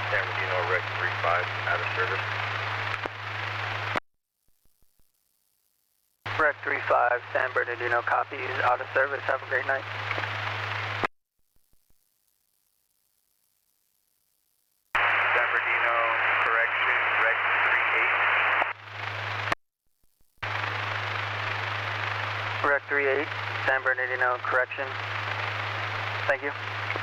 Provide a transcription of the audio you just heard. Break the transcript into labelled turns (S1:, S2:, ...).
S1: San Bernardino, Rec 35, out of service.
S2: Rec 35, San Bernardino, copies, out of service. Have a great night.
S1: San Bernardino, correction, Rec 38.
S2: Rec 38, San Bernardino, correction. Thank you.